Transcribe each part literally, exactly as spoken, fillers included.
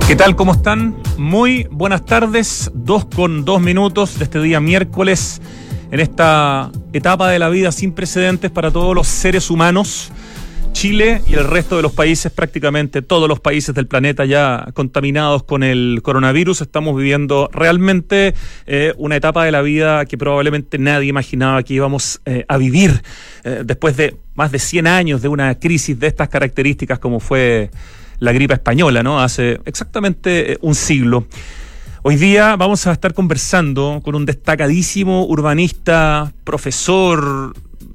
¿Qué tal? ¿Cómo están? Muy buenas tardes, dos con dos minutos de este día miércoles, en esta etapa de la vida sin precedentes para todos los seres humanos. Chile y el resto de los países, prácticamente todos los países del planeta ya contaminados con el coronavirus, estamos viviendo realmente eh, una etapa de la vida que probablemente nadie imaginaba que íbamos eh, a vivir eh, después de más de cien años de una crisis de estas características como fue la gripe española, ¿no? Hace exactamente un siglo. Hoy día vamos a estar conversando con un destacadísimo urbanista, profesor,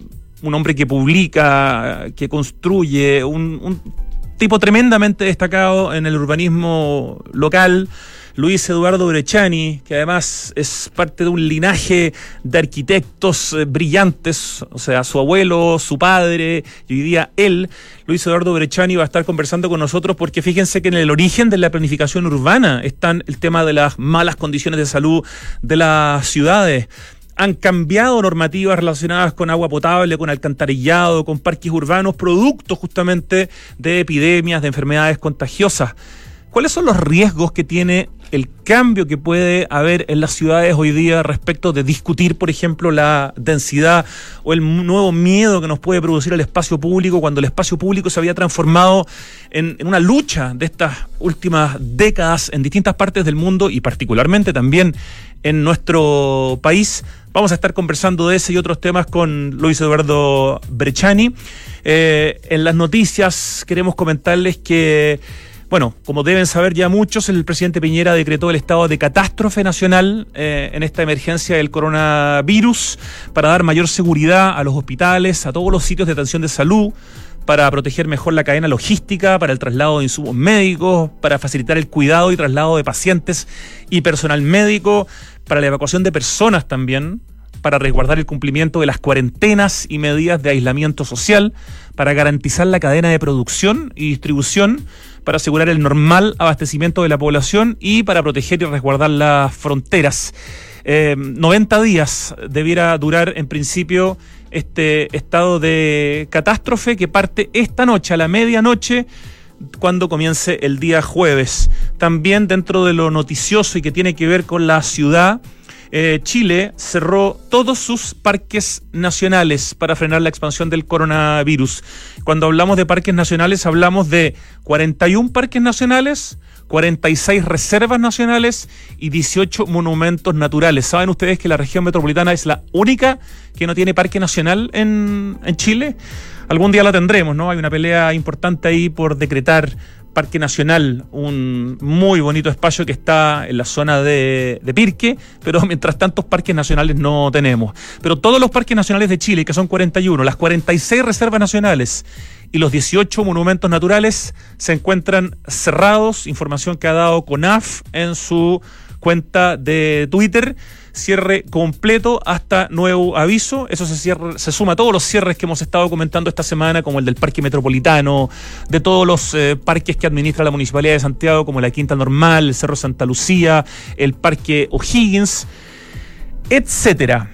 un hombre que publica, que construye, un, un tipo tremendamente destacado en el urbanismo local, Luis Eduardo Brecciani, que además es parte de un linaje de arquitectos eh, brillantes, o sea, su abuelo, su padre, y hoy día él, Luis Eduardo Brecciani, va a estar conversando con nosotros porque fíjense que en el origen de la planificación urbana están el tema de las malas condiciones de salud de las ciudades. Han cambiado normativas relacionadas con agua potable, con alcantarillado, con parques urbanos, producto justamente de epidemias, de enfermedades contagiosas. ¿Cuáles son los riesgos que tiene el cambio que puede haber en las ciudades hoy día respecto de discutir, por ejemplo, la densidad o el nuevo miedo que nos puede producir el espacio público cuando el espacio público se había transformado en, en una lucha de estas últimas décadas en distintas partes del mundo y particularmente también en nuestro país? Vamos a estar conversando de ese y otros temas con Luis Eduardo Brecciani. Eh, en las noticias queremos comentarles que, bueno, como deben saber ya muchos, el presidente Piñera decretó el estado de catástrofe nacional eh, en esta emergencia del coronavirus para dar mayor seguridad a los hospitales, a todos los sitios de atención de salud, para proteger mejor la cadena logística, para el traslado de insumos médicos, para facilitar el cuidado y traslado de pacientes y personal médico, para la evacuación de personas también, para resguardar el cumplimiento de las cuarentenas y medidas de aislamiento social, para garantizar la cadena de producción y distribución, para asegurar el normal abastecimiento de la población y para proteger y resguardar las fronteras. Eh, noventa días debiera durar en principio este estado de catástrofe que parte esta noche a la medianoche cuando comience el día jueves. También dentro de lo noticioso y que tiene que ver con la ciudad, eh, Chile cerró todos sus parques nacionales para frenar la expansión del coronavirus. Cuando hablamos de parques nacionales hablamos de cuarenta y un parques nacionales, cuarenta y seis reservas nacionales y dieciocho monumentos naturales. ¿Saben ustedes que la región metropolitana es la única que no tiene parque nacional en, en Chile? Algún día la tendremos, ¿no? Hay una pelea importante ahí por decretar Parque Nacional, un muy bonito espacio que está en la zona de, de Pirque, pero mientras tantos parques nacionales no tenemos. Pero todos los parques nacionales de Chile, que son cuarenta y uno, las cuarenta y seis reservas nacionales y los dieciocho monumentos naturales se encuentran cerrados, información que ha dado CONAF en su cuenta de Twitter. Cierre completo hasta nuevo aviso. Eso se cierra, se suma a todos los cierres que hemos estado comentando esta semana, como el del Parque Metropolitano, de todos los eh, parques que administra la Municipalidad de Santiago, como la Quinta Normal, el Cerro Santa Lucía, el Parque O'Higgins, etcétera.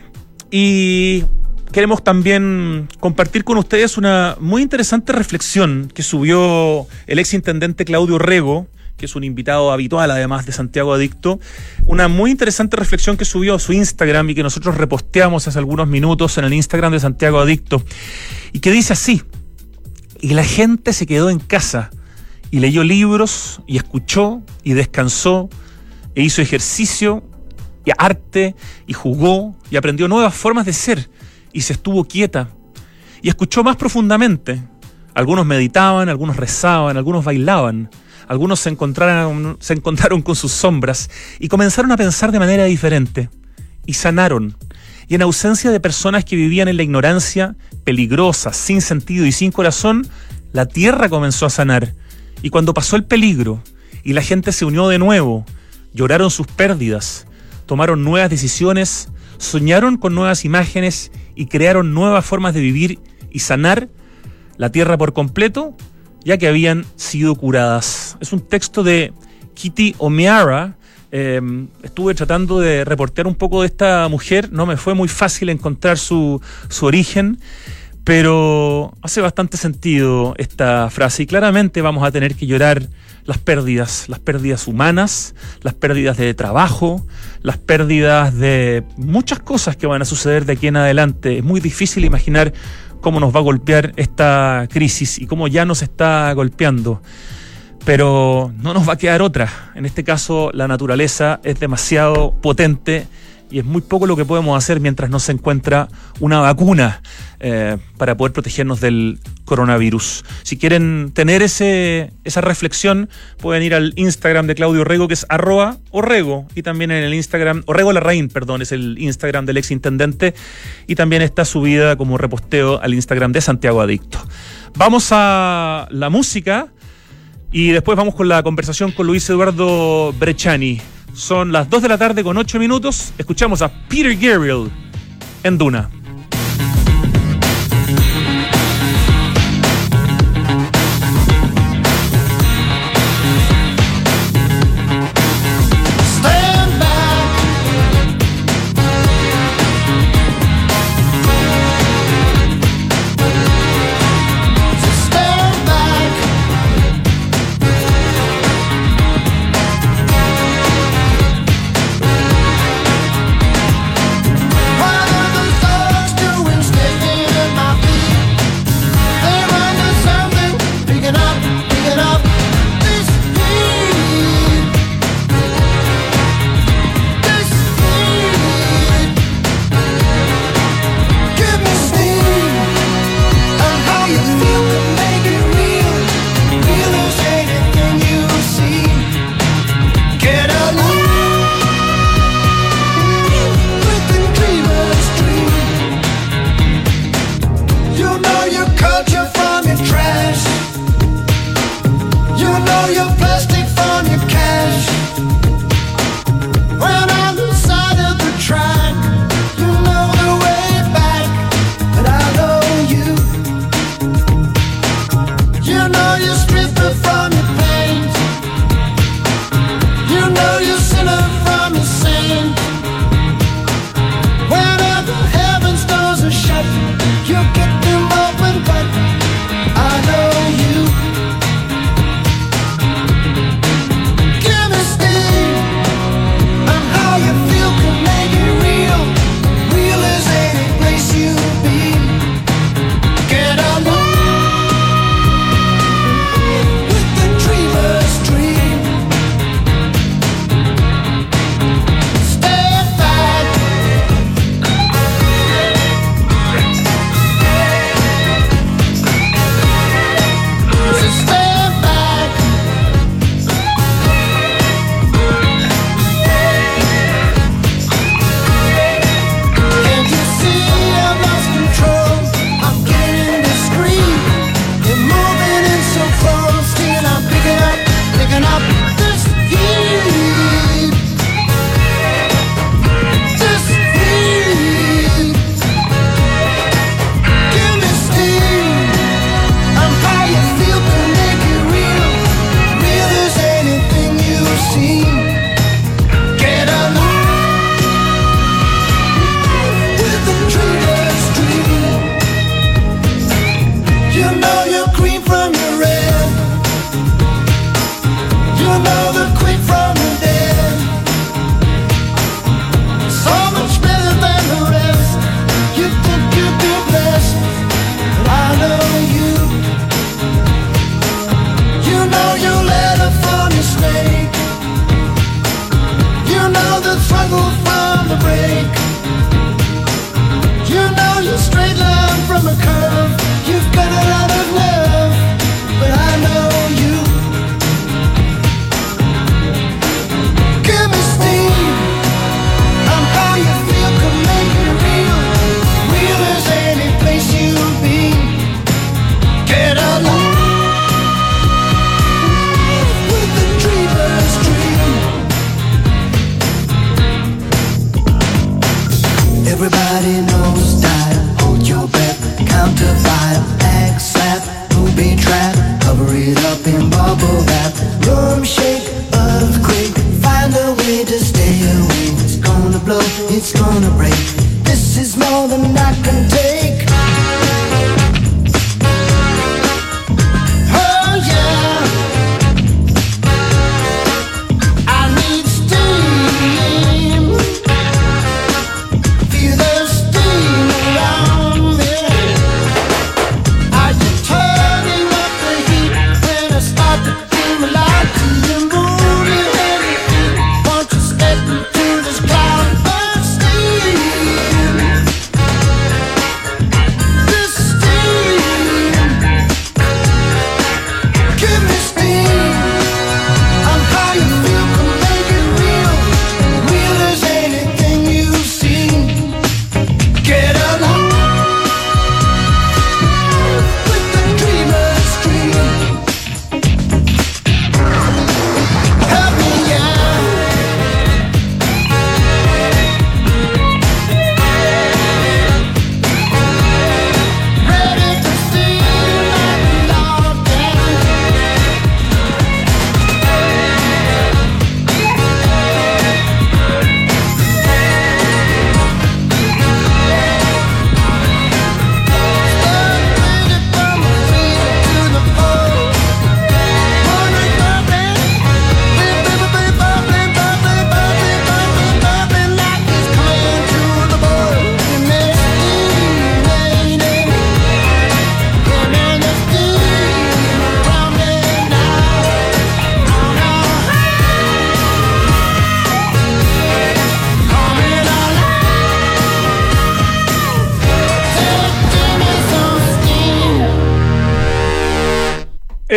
Y queremos también compartir con ustedes una muy interesante reflexión que subió el exintendente Claudio Rego, que es un invitado habitual además de Santiago Adicto, una muy interesante reflexión que subió a su Instagram y que nosotros reposteamos hace algunos minutos en el Instagram de Santiago Adicto, y que dice así: y la gente se quedó en casa y leyó libros y escuchó y descansó e hizo ejercicio y arte y jugó y aprendió nuevas formas de ser y se estuvo quieta y escuchó más profundamente. Algunos meditaban, algunos rezaban, algunos bailaban. Algunos se encontraron, se encontraron con sus sombras y comenzaron a pensar de manera diferente. Y sanaron. Y en ausencia de personas que vivían en la ignorancia, peligrosa, sin sentido y sin corazón, la tierra comenzó a sanar. Y cuando pasó el peligro y la gente se unió de nuevo, lloraron sus pérdidas, tomaron nuevas decisiones, soñaron con nuevas imágenes y crearon nuevas formas de vivir y sanar la tierra por completo, ya que habían sido curadas. Es un texto de Kitty O'Meara. Eh, estuve tratando de reportear un poco de esta mujer, no me fue muy fácil encontrar su, su origen, pero hace bastante sentido esta frase y claramente vamos a tener que llorar las pérdidas, las pérdidas humanas, las pérdidas de trabajo, las pérdidas de muchas cosas que van a suceder de aquí en adelante. Es muy difícil imaginar cómo nos va a golpear esta crisis y cómo ya nos está golpeando. Pero no nos va a quedar otra. En este caso, la naturaleza es demasiado potente y es muy poco lo que podemos hacer mientras no se encuentra una vacuna eh, para poder protegernos del coronavirus. Si quieren tener ese, esa reflexión, pueden ir al Instagram de Claudio Orrego, que es arroba Orrego, y también en el Instagram, Orrego Larraín, perdón, es el Instagram del exintendente, y también está subida como reposteo al Instagram de Santiago Adicto. Vamos a la música y después vamos con la conversación con Luis Eduardo Brecciani. Son las dos de la tarde con ocho minutos. Escuchamos a Peter Gabriel en Duna. Why are the stars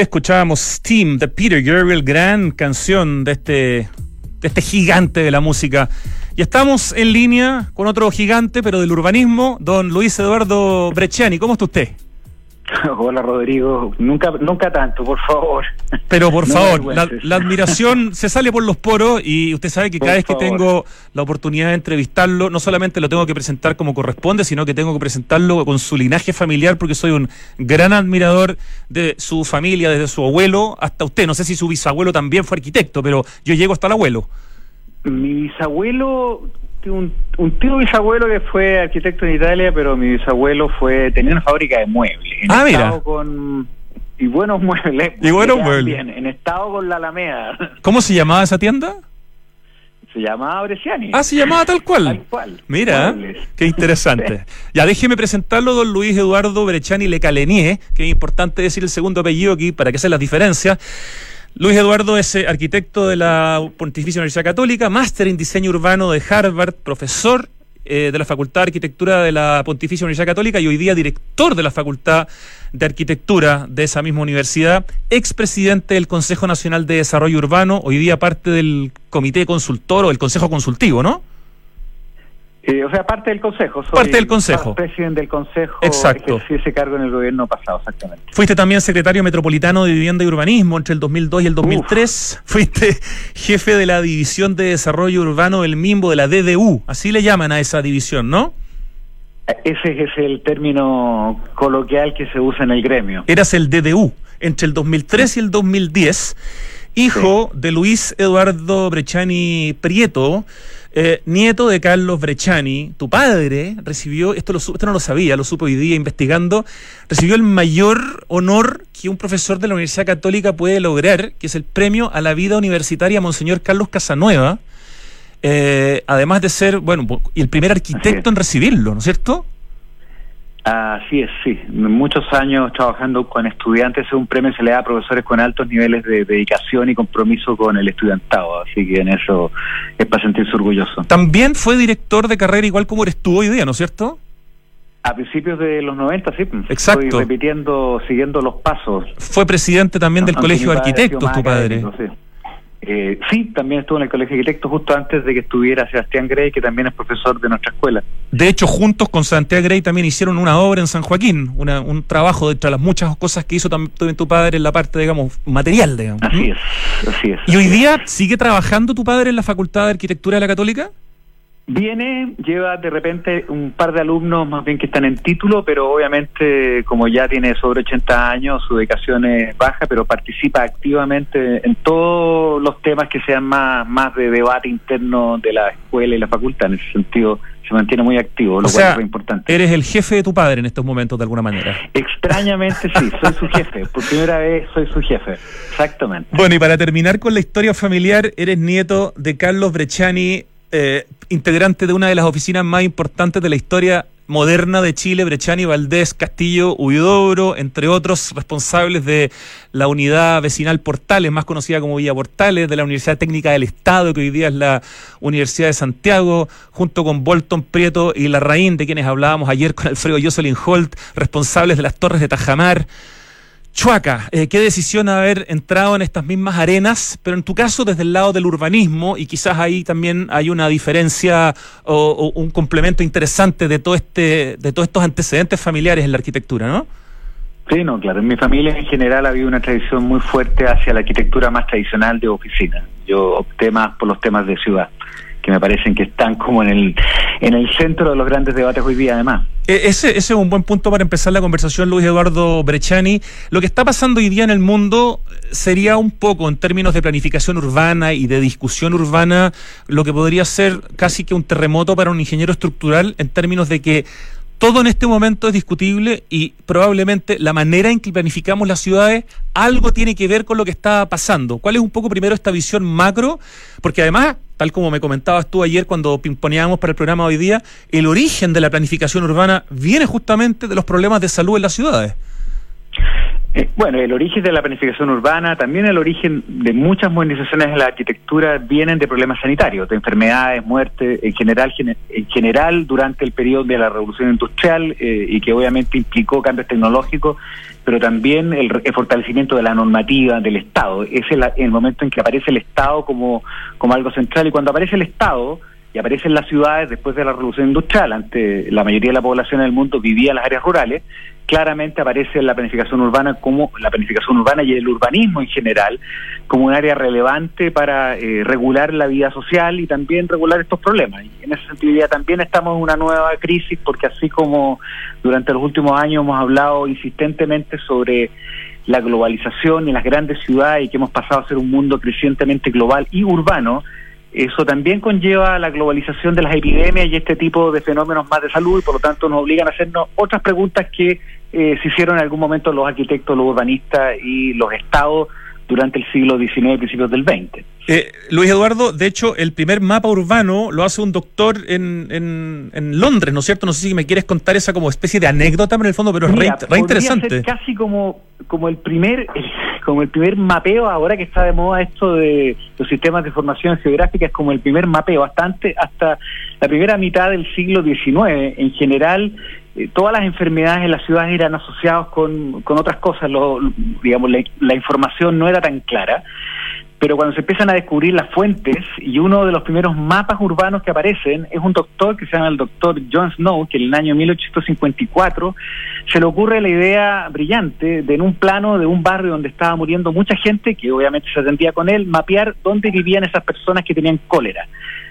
Escuchábamos Steam de Peter Gabriel, gran canción de este, de este gigante de la música. Y estamos en línea con otro gigante, pero del urbanismo, don Luis Eduardo Brecciani. ¿Cómo está usted? Hola, Rodrigo. Nunca nunca tanto, por favor. Pero por no favor, la, la admiración se sale por los poros y usted sabe que cada por vez que favor. tengo la oportunidad de entrevistarlo, no solamente lo tengo que presentar como corresponde, sino que tengo que presentarlo con su linaje familiar, porque soy un gran admirador de su familia, desde su abuelo hasta usted. No sé si su bisabuelo también fue arquitecto, pero yo llego hasta el abuelo. Mi bisabuelo, un, un tío bisabuelo que fue arquitecto en Italia, pero mi bisabuelo fue tenía una fábrica de muebles. En Ah, estado mira. Con, y buenos muebles. Y buenos que quedan muebles. bien, en estado con la Alameda. ¿Cómo se llamaba esa tienda? Se llamaba Brecciani. Ah, se llamaba tal cual. Tal cual. Mira, Muebles. qué interesante. Ya déjeme presentarlo, don Luis Eduardo Brecciani Lecalenier, que es importante decir el segundo apellido aquí para que se las diferencias. Luis Eduardo es eh, arquitecto de la Pontificia Universidad Católica, máster en diseño urbano de Harvard, profesor eh, de la Facultad de Arquitectura de la Pontificia Universidad Católica y hoy día director de la Facultad de Arquitectura de esa misma universidad, expresidente del Consejo Nacional de Desarrollo Urbano, hoy día parte del Comité Consultor o del Consejo Consultivo, ¿no? Eh, o sea, parte del consejo. Soy Parte del consejo. presidente del consejo. Exacto. Ejercí ese cargo en el gobierno pasado, exactamente. Fuiste también secretario metropolitano de Vivienda y Urbanismo entre el dos mil dos y el dos mil tres. Uf. Fuiste jefe de la División de Desarrollo Urbano del MIMBO de la D D U. Así le llaman a esa división, ¿no? Ese es el término coloquial que se usa en el gremio. Eras el D D U entre el dos mil tres y el dos mil diez. Hijo sí. de Luis Eduardo Brecciani Prieto, eh, nieto de Carlos Brecciani. Tu padre recibió, esto, lo, esto no lo sabía, lo supe hoy día investigando, recibió el mayor honor que un profesor de la Universidad Católica puede lograr, que es el premio a la vida universitaria Monseñor Carlos Casanueva, eh, además de ser, bueno, el primer arquitecto en recibirlo, ¿no es cierto? Así es, sí. Muchos años trabajando con estudiantes, es un premio que se le da a profesores con altos niveles de dedicación y compromiso con el estudiantado, así que en eso es para sentirse orgulloso. También fue director de carrera igual como eres tú hoy día, ¿no es cierto? A principios de los noventa, sí. Exacto. Estoy repitiendo, siguiendo los pasos. Fue presidente también del Colegio de Arquitectos, tu padre. Sí. Eh, sí, también estuvo en el Colegio de Arquitectos justo antes de que estuviera Sebastián Grey, que también es profesor de nuestra escuela. De hecho, juntos con Sebastián Grey también hicieron una obra en San Joaquín, una, un trabajo de entre las muchas cosas que hizo también tu padre en la parte, digamos, material, digamos. Así es, así es. ¿Y hoy día sigue trabajando tu padre en la Facultad de Arquitectura de la Católica? Viene, lleva de repente un par de alumnos más bien que están en título, pero obviamente como ya tiene sobre ochenta años, su dedicación es baja, pero participa activamente en todos los temas que sean más, más de debate interno de la escuela y la facultad. En ese sentido se mantiene muy activo, lo o cual sea, es muy importante. Eres el jefe de tu padre en estos momentos de alguna manera. Extrañamente sí, soy su jefe, por primera vez soy su jefe, exactamente. Bueno, y para terminar con la historia familiar, eres nieto de Carlos Brecciani, Eh, integrante de una de las oficinas más importantes de la historia moderna de Chile, Brecciani, Valdés, Castillo, Huidobro, entre otros responsables de la unidad vecinal Portales, más conocida como Villa Portales, de la Universidad Técnica del Estado, que hoy día es la Universidad de Santiago, junto con Bolton Prieto y Larraín, de quienes hablábamos ayer con Alfredo Jocelyn Holt, responsables de las Torres de Tajamar. Chuaca, eh, qué decisión haber entrado en estas mismas arenas, pero en tu caso desde el lado del urbanismo, y quizás ahí también hay una diferencia o, o un complemento interesante de todo este, de todos estos antecedentes familiares en la arquitectura, ¿no? Sí, no, claro. En mi familia en general había una tradición muy fuerte hacia la arquitectura más tradicional de oficina. Yo opté más por los temas de ciudad, que me parecen que están como en el en el centro de los grandes debates hoy día, además. Eh, ese, ese es un buen punto para empezar la conversación, Luis Eduardo Brecciani. Lo que está pasando hoy día en el mundo sería un poco, en términos de planificación urbana y de discusión urbana, lo que podría ser casi que un terremoto para un ingeniero estructural, en términos de que todo en este momento es discutible y probablemente la manera en que planificamos las ciudades algo tiene que ver con lo que está pasando. ¿Cuál es un poco primero esta visión macro? Porque además, tal como me comentabas tú ayer cuando pimponeábamos para el programa hoy día, el origen de la planificación urbana viene justamente de los problemas de salud en las ciudades. Eh, bueno, el origen de la planificación urbana, también el origen de muchas modernizaciones de la arquitectura vienen de problemas sanitarios, de enfermedades, muertes, en general, en general durante el periodo de la revolución industrial eh, y que obviamente implicó cambios tecnológicos, pero también el, el fortalecimiento de la normativa del Estado. Es el, el momento en que aparece el Estado como, como algo central, y cuando aparece el Estado y aparecen las ciudades después de la revolución industrial, ante la mayoría de la población del mundo vivía en las áreas rurales, claramente aparece la planificación urbana como la planificación urbana y el urbanismo en general como un área relevante para eh, regular la vida social y también regular estos problemas. Y en ese sentido ya también estamos en una nueva crisis, porque así como durante los últimos años hemos hablado insistentemente sobre la globalización y las grandes ciudades y que hemos pasado a ser un mundo crecientemente global y urbano, eso también conlleva la globalización de las epidemias y este tipo de fenómenos más de salud, y por lo tanto nos obligan a hacernos otras preguntas que eh, se hicieron en algún momento los arquitectos, los urbanistas y los estados durante el siglo diecinueve y principios del veinte. Eh, Luis Eduardo, de hecho, el primer mapa urbano lo hace un doctor en, en, en Londres, ¿no es cierto? No sé si me quieres contar esa como especie de anécdota en el fondo, pero es Mira, re, re interesante. Ser casi como, como el primer como el primer mapeo, ahora que está de moda esto de los sistemas de información geográfica, es como el primer mapeo, hasta antes, hasta la primera mitad del siglo diecinueve, en general, eh, todas las enfermedades en las ciudades eran asociadas con, con otras cosas, lo, digamos, la, la información no era tan clara. Pero cuando se empiezan a descubrir las fuentes, y uno de los primeros mapas urbanos que aparecen es un doctor que se llama el doctor John Snow, que en el año mil ochocientos cincuenta y cuatro se le ocurre la idea brillante de, en un plano de un barrio donde estaba muriendo mucha gente, que obviamente se atendía con él, mapear dónde vivían esas personas que tenían cólera.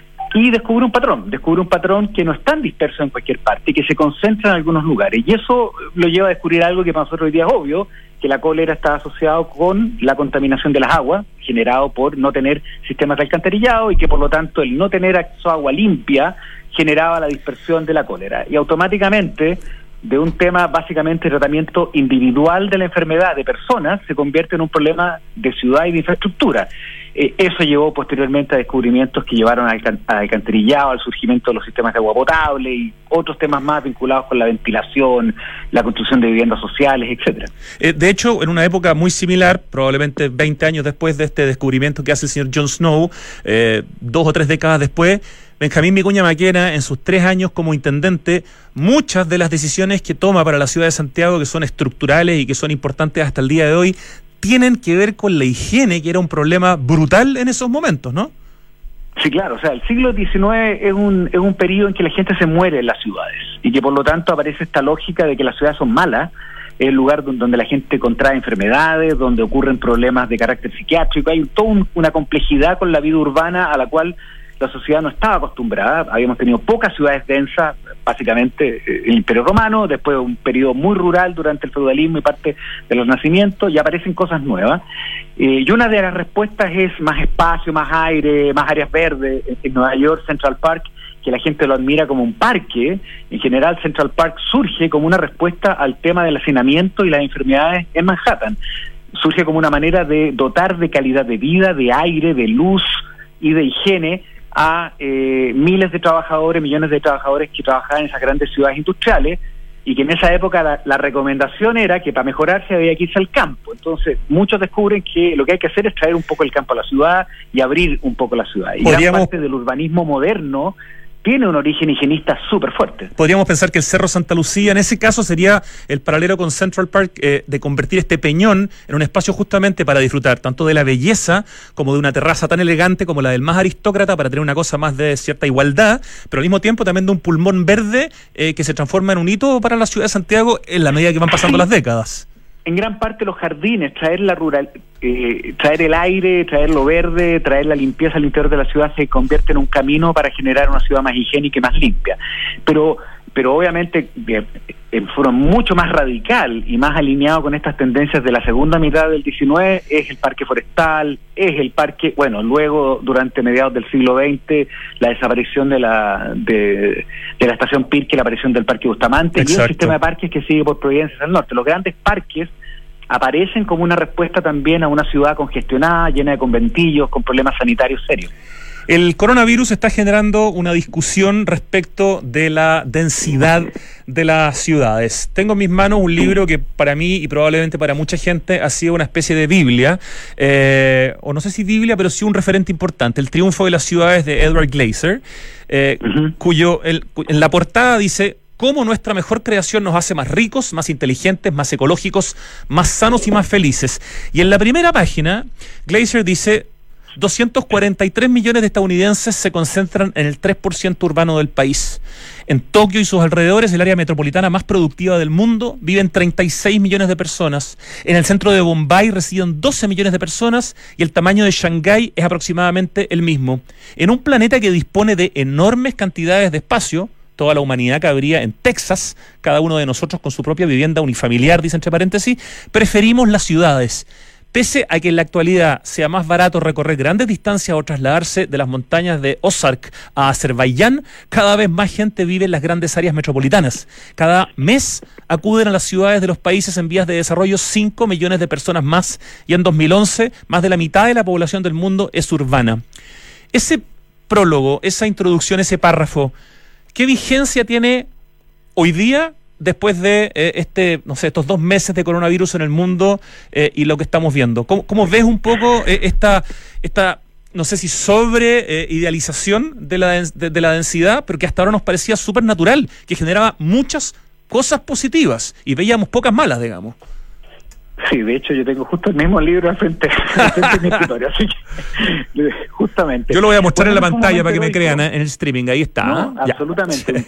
Y descubre un patrón, descubre un patrón que no es tan disperso en cualquier parte, que se concentra en algunos lugares. Y eso lo lleva a descubrir algo que para nosotros hoy día es obvio, que la cólera está asociado con la contaminación de las aguas, generado por no tener sistemas de alcantarillado, y que por lo tanto el no tener acceso a agua limpia generaba la dispersión de la cólera. Y automáticamente, de un tema básicamente de tratamiento individual de la enfermedad de personas, se convierte en un problema de ciudad y de infraestructura. Eh, eso llevó posteriormente a descubrimientos que llevaron al alcantarillado, al surgimiento de los sistemas de agua potable y otros temas más vinculados con la ventilación, la construcción de viviendas sociales, etcétera. Eh, de hecho, en una época muy similar, probablemente veinte años después de este descubrimiento que hace el señor John Snow, eh, dos o tres décadas después, Benjamín Vicuña Maquena, en sus tres años como intendente, muchas de las decisiones que toma para la ciudad de Santiago, que son estructurales y que son importantes hasta el día de hoy, tienen que ver con la higiene, que era un problema brutal en esos momentos, ¿no? Sí, claro. O sea, el siglo diecinueve es un, es un periodo en que la gente se muere en las ciudades y que por lo tanto aparece esta lógica de que las ciudades son malas, es el lugar donde la gente contrae enfermedades, donde ocurren problemas de carácter psiquiátrico. Hay toda un, una complejidad con la vida urbana a la cual la sociedad no estaba acostumbrada. Habíamos tenido pocas ciudades densas, básicamente el Imperio Romano, después un periodo muy rural durante el feudalismo y parte de los nacimientos, y aparecen cosas nuevas. Eh, y una de las respuestas es más espacio, más aire, más áreas verdes. En, en Nueva York, Central Park, que la gente lo admira como un parque, en general Central Park surge como una respuesta al tema del hacinamiento y las enfermedades en Manhattan. Surge como una manera de dotar de calidad de vida, de aire, de luz y de higiene a eh, miles de trabajadores, millones de trabajadores que trabajaban en esas grandes ciudades industriales, y que en esa época la, la recomendación era que para mejorarse había que irse al campo. Entonces muchos descubren que lo que hay que hacer es traer un poco el campo a la ciudad y abrir un poco la ciudad. Y gran parte del urbanismo moderno tiene un origen higienista súper fuerte. Podríamos pensar que el Cerro Santa Lucía, en ese caso, sería el paralelo con Central Park, eh, de convertir este peñón en un espacio justamente para disfrutar tanto de la belleza como de una terraza tan elegante como la del más aristócrata, para tener una cosa más de cierta igualdad, pero al mismo tiempo también de un pulmón verde eh, que se transforma en un hito para la ciudad de Santiago en la medida que van pasando las décadas. En gran parte los jardines, traer la rural, eh, traer el aire, traer lo verde, traer la limpieza al interior de la ciudad se convierte en un camino para generar una ciudad más higiénica y más limpia. Pero pero obviamente eh, eh, fueron mucho más radical y más alineado con estas tendencias de la segunda mitad del diecinueve, es el parque forestal, es el parque, bueno, luego durante mediados del siglo veinte, la desaparición de la de, de la estación Pirque, la aparición del parque Bustamante. Exacto. Y el sistema de parques que sigue por Providencia al norte. Los grandes parques aparecen como una respuesta también a una ciudad congestionada, llena de conventillos, con problemas sanitarios serios. El coronavirus está generando una discusión respecto de la densidad de las ciudades. Tengo en mis manos un libro que para mí y probablemente para mucha gente ha sido una especie de Biblia, eh, o no sé si Biblia, pero sí un referente importante, El triunfo de las ciudades, de Edward Glaeser, eh, uh-huh. cuyo el, en la portada dice: cómo nuestra mejor creación nos hace más ricos, más inteligentes, más ecológicos, más sanos y más felices. Y en la primera página, Glaeser dice: doscientos cuarenta y tres millones de estadounidenses se concentran en el tres por ciento urbano del país. En Tokio y sus alrededores, el área metropolitana más productiva del mundo, viven treinta y seis millones de personas. En el centro de Bombay residen doce millones de personas y el tamaño de Shanghái es aproximadamente el mismo. En un planeta que dispone de enormes cantidades de espacio, toda la humanidad cabría en Texas, cada uno de nosotros con su propia vivienda unifamiliar, dice entre paréntesis, preferimos las ciudades. Pese a que en la actualidad sea más barato recorrer grandes distancias o trasladarse de las montañas de Ozark a Azerbaiyán, cada vez más gente vive en las grandes áreas metropolitanas. Cada mes acuden a las ciudades de los países en vías de desarrollo cinco millones de personas más, y en dos mil once más de la mitad de la población del mundo es urbana. Ese prólogo, esa introducción, ese párrafo, ¿qué vigencia tiene hoy día después de eh, este, no sé, estos dos meses de coronavirus en el mundo eh, y lo que estamos viendo? ¿Cómo, cómo ves un poco eh, esta, esta, no sé si sobre eh, idealización de la, de, de la densidad, pero que hasta ahora nos parecía súper natural, que generaba muchas cosas positivas y veíamos pocas malas, digamos? Sí, de hecho yo tengo justo el mismo libro al frente, al frente de mi escritorio, así que justamente. Yo lo voy a mostrar bueno, en la pantalla para que heroico. me crean, ¿eh? En el streaming, ahí está. No, ¿eh? absolutamente.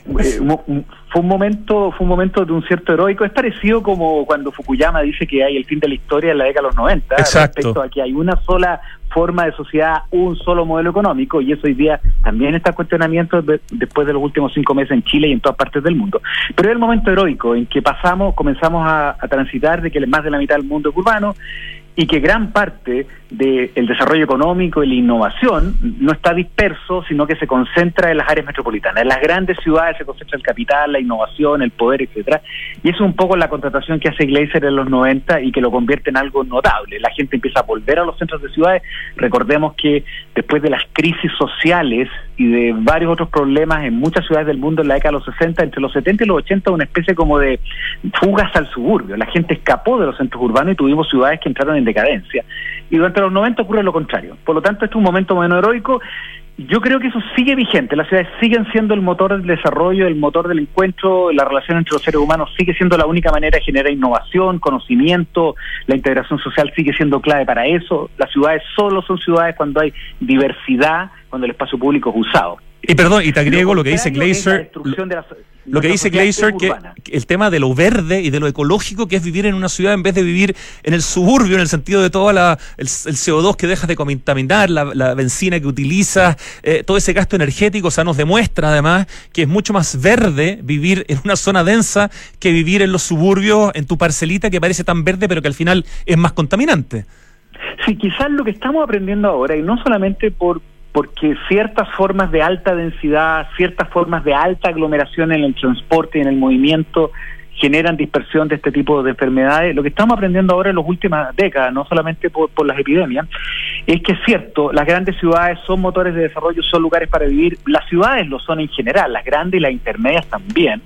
Fue un momento, fue un momento de un cierto heroico. Es parecido como cuando Fukuyama dice que hay el fin de la historia en la década de los noventa. Exacto. Respecto a que hay una sola forma de sociedad, un solo modelo económico, y eso hoy día también está en cuestionamiento de, después de los últimos cinco meses en Chile y en todas partes del mundo. Pero es el momento heroico en que pasamos, comenzamos a, a transitar de que más de la mitad del mundo es urbano, y que gran parte del desarrollo económico y la innovación no está disperso, sino que se concentra en las áreas metropolitanas. En las grandes ciudades se concentra el capital, la innovación, el poder, etcétera. Y eso es un poco la contratación que hace Glaeser en los noventa y que lo convierte en algo notable. La gente empieza a volver a los centros de ciudades. Recordemos que después de las crisis sociales y de varios otros problemas en muchas ciudades del mundo en la década de los sesenta, entre los setenta y los ochenta, una especie como de fugas al suburbio. La gente escapó de los centros urbanos y tuvimos ciudades que entraron en decadencia. Y durante los noventa ocurre lo contrario. Por lo tanto, este es un momento menos heroico. Yo creo que eso sigue vigente. Las ciudades siguen siendo el motor del desarrollo, el motor del encuentro. La relación entre los seres humanos sigue siendo la única manera de generar innovación, conocimiento. La integración social sigue siendo clave para eso. Las ciudades solo son ciudades cuando hay diversidad, cuando el espacio público es usado. Y perdón, y te agrego lo que dice Glaeser, lo, la, lo que dice Glaeser, que, que el tema de lo verde y de lo ecológico que es vivir en una ciudad en vez de vivir en el suburbio, en el sentido de toda la el, el C O dos que dejas de contaminar, la, la benzina que utilizas, eh, todo ese gasto energético. O sea, nos demuestra además que es mucho más verde vivir en una zona densa que vivir en los suburbios, en tu parcelita que parece tan verde pero que al final es más contaminante. Sí, quizás lo que estamos aprendiendo ahora, y no solamente por porque ciertas formas de alta densidad, ciertas formas de alta aglomeración en el transporte y en el movimiento generan dispersión de este tipo de enfermedades. Lo que estamos aprendiendo ahora en las últimas décadas, no solamente por, por las epidemias, es que es cierto, las grandes ciudades son motores de desarrollo, son lugares para vivir. Las ciudades lo son en general, las grandes y las intermedias también.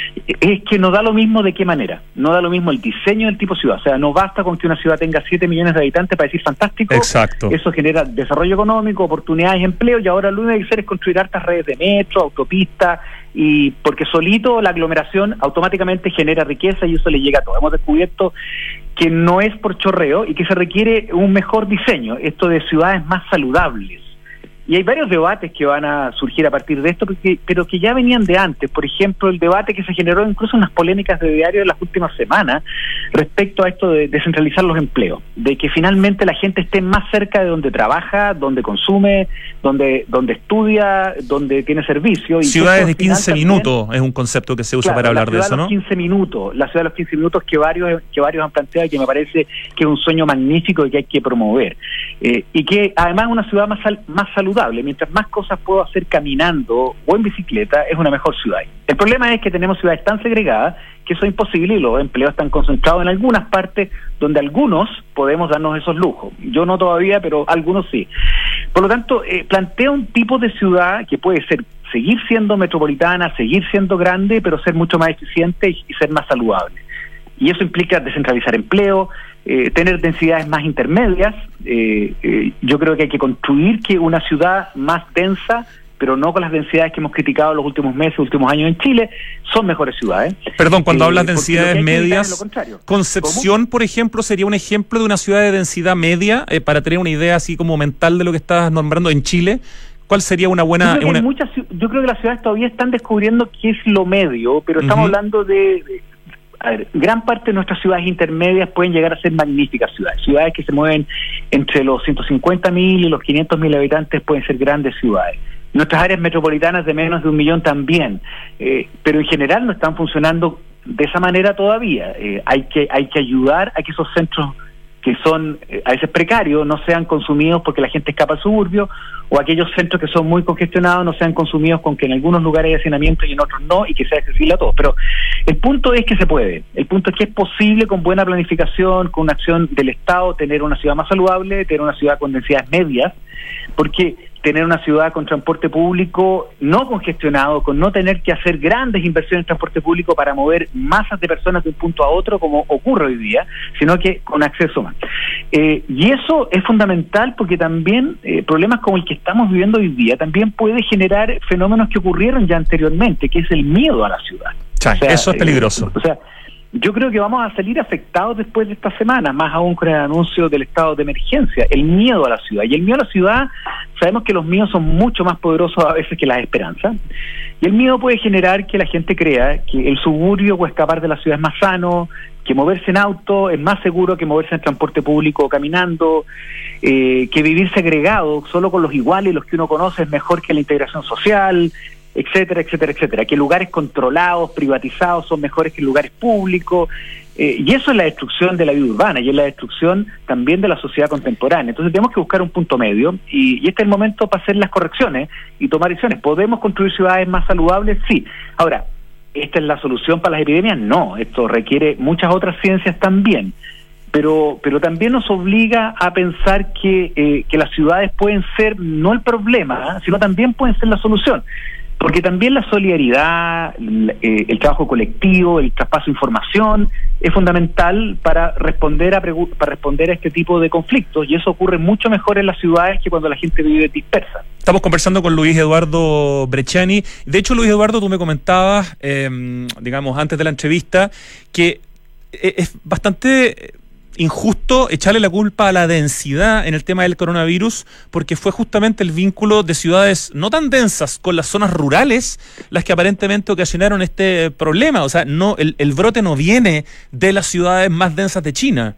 Es que no da lo mismo de qué manera, no da lo mismo el diseño del tipo ciudad. O sea, no basta con que una ciudad tenga siete millones de habitantes para decir fantástico. Exacto. Eso genera desarrollo económico, oportunidades, empleo, y ahora lo único que hay que hacer es construir hartas redes de metro, autopistas, y porque solito la aglomeración automáticamente genera riqueza y eso le llega a todo. Hemos descubierto que no es por chorreo y que se requiere un mejor diseño, esto de ciudades más saludables. Y hay varios debates que van a surgir a partir de esto, porque, pero que ya venían de antes. Por ejemplo, el debate que se generó incluso en las polémicas de diario en las últimas semanas respecto a esto de descentralizar los empleos, de que finalmente la gente esté más cerca de donde trabaja, donde consume, donde donde estudia, donde tiene servicio. Y ciudades de quince minutos es un concepto que se usa, claro, para hablar de eso, ¿no? La ciudad de los quince minutos, la ciudad de los quince minutos que varios que varios han planteado y que me parece que es un sueño magnífico y que hay que promover. Eh, y que además es una ciudad más, sal, más saludable. Mientras más cosas puedo hacer caminando o en bicicleta, es una mejor ciudad. El problema es que tenemos ciudades tan segregadas que eso es imposible y los empleos están concentrados en algunas partes donde algunos podemos darnos esos lujos. Yo no todavía, pero algunos sí. Por lo tanto, eh, plantea un tipo de ciudad que puede ser seguir siendo metropolitana, seguir siendo grande, pero ser mucho más eficiente y, y ser más saludable. Y eso implica descentralizar empleo, eh, tener densidades más intermedias. Eh, eh, yo creo que hay que construir que una ciudad más densa, pero no con las densidades que hemos criticado los últimos meses, últimos años en Chile, son mejores ciudades. Perdón, cuando eh, hablas de densidades medias, Concepción, ¿Cómo? por ejemplo, sería un ejemplo de una ciudad de densidad media, eh, para tener una idea así como mental de lo que estás nombrando en Chile. ¿Cuál sería una buena...? Yo creo, una... muchas, yo creo que las ciudades todavía están descubriendo qué es lo medio, pero estamos uh-huh. hablando de... de A ver, gran parte de nuestras ciudades intermedias pueden llegar a ser magníficas ciudades. Ciudades que se mueven entre los ciento cincuenta mil y los quinientos mil habitantes pueden ser grandes ciudades. Nuestras áreas metropolitanas de menos de un millón también, eh, pero en general no están funcionando de esa manera todavía. Eh, hay que hay que ayudar a que esos centros que son eh, a veces precarios no sean consumidos porque la gente escapa al suburbio, o aquellos centros que son muy congestionados no sean consumidos con que en algunos lugares hay hacinamiento y en otros no, y que sea accesible a todos. Pero el punto es que se puede, el punto es que es posible con buena planificación, con una acción del Estado, tener una ciudad más saludable, tener una ciudad con densidades medias, porque tener una ciudad con transporte público no congestionado, con no tener que hacer grandes inversiones en transporte público para mover masas de personas de un punto a otro, como ocurre hoy día, sino que con acceso más. Eh, y eso es fundamental porque también eh, problemas como el que estamos viviendo hoy día también puede generar fenómenos que ocurrieron ya anteriormente, que es el miedo a la ciudad. Sí, o sea, eso es peligroso. Eh, o sea, yo creo que vamos a salir afectados después de esta semana, más aún con el anuncio del estado de emergencia, el miedo a la ciudad. Y el miedo a la ciudad, sabemos que los miedos son mucho más poderosos a veces que las esperanzas. Y el miedo puede generar que la gente crea que el suburbio o escapar de la ciudad es más sano, que moverse en auto es más seguro que moverse en transporte público o caminando, eh, que vivir segregado solo con los iguales y los que uno conoce es mejor que la integración social, etcétera, etcétera, etcétera, que lugares controlados, privatizados son mejores que lugares públicos, eh, y eso es la destrucción de la vida urbana y es la destrucción también de la sociedad contemporánea. Entonces tenemos que buscar un punto medio y, y este es el momento para hacer las correcciones y tomar decisiones. ¿Podemos construir ciudades más saludables? Sí. Ahora, ¿esta es la solución para las epidemias? No, esto requiere muchas otras ciencias también. Pero pero también nos obliga a pensar que, eh, que las ciudades pueden ser no el problema, ¿eh? sino también pueden ser la solución. Porque también la solidaridad, eh, el trabajo colectivo, el traspaso de información es fundamental para responder a pregu- para responder a este tipo de conflictos, y eso ocurre mucho mejor en las ciudades que cuando la gente vive dispersa. Estamos conversando con Luis Eduardo Brecciani. De hecho, Luis Eduardo, tú me comentabas, eh, digamos, antes de la entrevista, que es bastante injusto echarle la culpa a la densidad en el tema del coronavirus, porque fue justamente el vínculo de ciudades no tan densas con las zonas rurales las que aparentemente ocasionaron este problema. O sea, no el, el brote no viene de las ciudades más densas de China.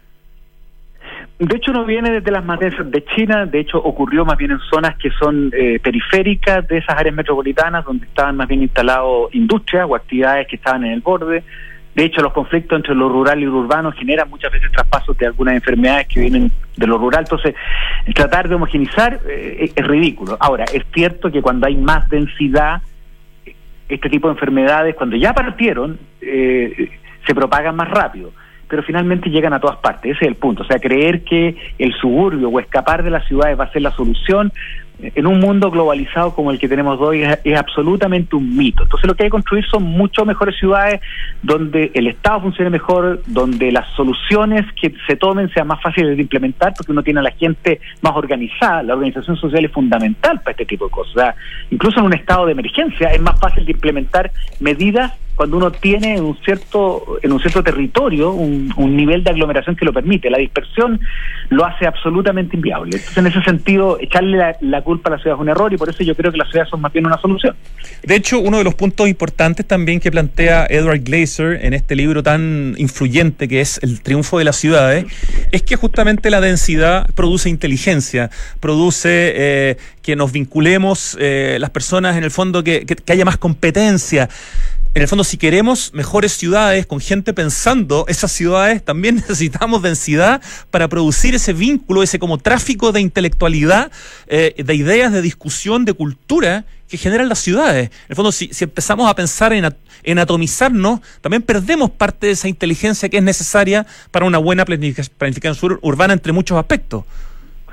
De hecho, no viene desde las más densas de China, de hecho ocurrió más bien en zonas que son eh, periféricas de esas áreas metropolitanas, donde estaban más bien instalados industrias o actividades que estaban en el borde. De hecho, los conflictos entre lo rural y lo urbano generan muchas veces traspasos de algunas enfermedades que vienen de lo rural. Entonces, tratar de homogenizar eh, es, es ridículo. Ahora, es cierto que cuando hay más densidad, este tipo de enfermedades, cuando ya partieron, eh, se propagan más rápido, pero finalmente llegan a todas partes. Ese es el punto. O sea, creer que el suburbio o escapar de las ciudades va a ser la solución en un mundo globalizado como el que tenemos hoy es, es absolutamente un mito. Entonces lo que hay que construir son mucho mejores ciudades donde el Estado funcione mejor, donde las soluciones que se tomen sean más fáciles de implementar, porque uno tiene a la gente más organizada. La organización social es fundamental para este tipo de cosas. O sea, incluso en un estado de emergencia es más fácil de implementar medidas cuando uno tiene en un cierto en un cierto territorio un, un nivel de aglomeración que lo permite. La dispersión lo hace absolutamente inviable. Entonces, en ese sentido, echarle la, la culpa a la ciudad es un error, y por eso yo creo que las ciudades son más bien una solución. De hecho, uno de los puntos importantes también que plantea Edward Glaeser en este libro tan influyente que es El triunfo de las ciudades, es que justamente la densidad produce inteligencia, produce eh, que nos vinculemos eh, las personas, en el fondo, que, que, que haya más competencia. En el fondo, si queremos mejores ciudades con gente pensando esas ciudades, también necesitamos densidad para producir ese vínculo, ese como tráfico de intelectualidad, eh, de ideas, de discusión, de cultura que generan las ciudades. En el fondo, si, si empezamos a pensar en, en atomizarnos, también perdemos parte de esa inteligencia que es necesaria para una buena planificación urbana entre muchos aspectos.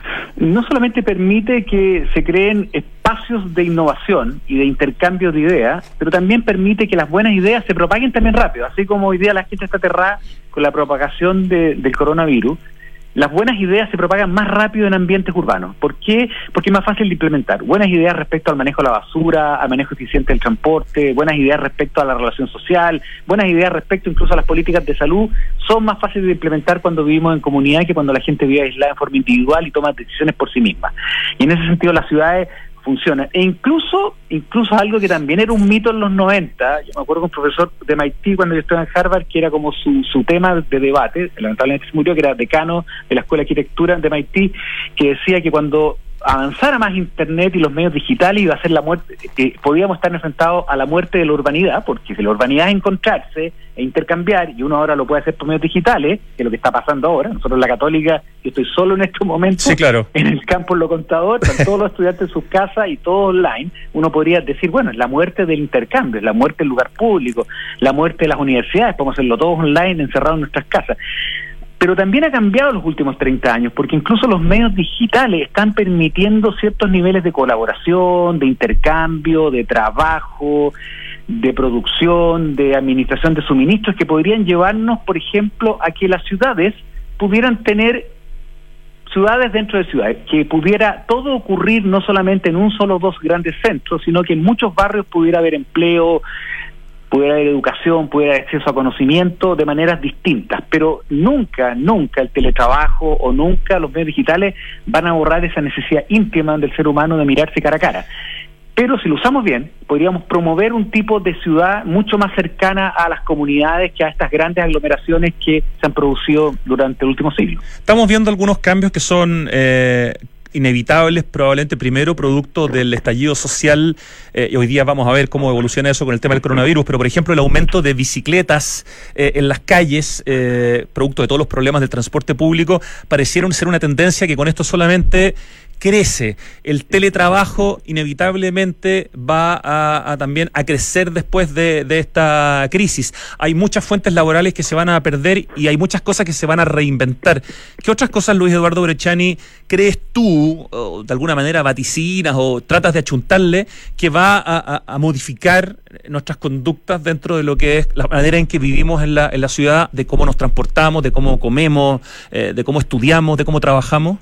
No solamente permite que se creen espacios de innovación y de intercambio de ideas, pero también permite que las buenas ideas se propaguen también rápido, así como hoy día la gente está aterrada con la propagación de, del coronavirus. Las buenas ideas se propagan más rápido en ambientes urbanos. ¿Por qué? Porque es más fácil de implementar. Buenas ideas respecto al manejo de la basura, al manejo eficiente del transporte, buenas ideas respecto a la relación social, buenas ideas respecto incluso a las políticas de salud, son más fáciles de implementar cuando vivimos en comunidad que cuando la gente vive aislada en forma individual y toma decisiones por sí misma. Y en ese sentido las ciudades funcionan. E incluso, incluso algo que también era un mito en los noventa, yo me acuerdo con un profesor de M I T cuando yo estaba en Harvard, que era como su, su tema de debate, lamentablemente se murió, que era decano de la Escuela de Arquitectura de M I T, que decía que cuando avanzara más Internet y los medios digitales iba a ser la muerte, eh, podíamos estar enfrentados a la muerte de la urbanidad, porque si la urbanidad es encontrarse e intercambiar, y uno ahora lo puede hacer por medios digitales, que es lo que está pasando ahora. Nosotros en la Católica, yo estoy solo en estos momentos, sí, claro, en el campo en lo contador, están todos los estudiantes en sus casas y todo online. Uno podría decir, bueno, es la muerte del intercambio, es la muerte del lugar público, la muerte de las universidades, podemos hacerlo todos online, encerrados en nuestras casas. Pero también ha cambiado en los últimos treinta años, porque incluso los medios digitales están permitiendo ciertos niveles de colaboración, de intercambio, de trabajo, de producción, de administración de suministros, que podrían llevarnos, por ejemplo, a que las ciudades pudieran tener ciudades dentro de ciudades, que pudiera todo ocurrir no solamente en un solo o dos grandes centros, sino que en muchos barrios pudiera haber empleo, pudiera haber educación, pudiera haber acceso a conocimiento de maneras distintas, pero nunca, nunca el teletrabajo o nunca los medios digitales van a borrar esa necesidad íntima del ser humano de mirarse cara a cara. Pero si lo usamos bien, podríamos promover un tipo de ciudad mucho más cercana a las comunidades que a estas grandes aglomeraciones que se han producido durante el último siglo. Estamos viendo algunos cambios que son eh, inevitables, probablemente primero producto del estallido social, eh, y hoy día vamos a ver cómo evoluciona eso con el tema del coronavirus, pero por ejemplo el aumento de bicicletas eh, en las calles, eh, producto de todos los problemas del transporte público, parecieron ser una tendencia que con esto solamente crece. El teletrabajo inevitablemente va a, a también a crecer después de, de esta crisis. Hay muchas fuentes laborales que se van a perder y hay muchas cosas que se van a reinventar. ¿Qué otras cosas, Luis Eduardo Brecciani, crees tú, o de alguna manera vaticinas o tratas de achuntarle, que va a, a, a modificar nuestras conductas dentro de lo que es la manera en que vivimos en la, en la ciudad, de cómo nos transportamos, de cómo comemos, eh, de cómo estudiamos, de cómo trabajamos?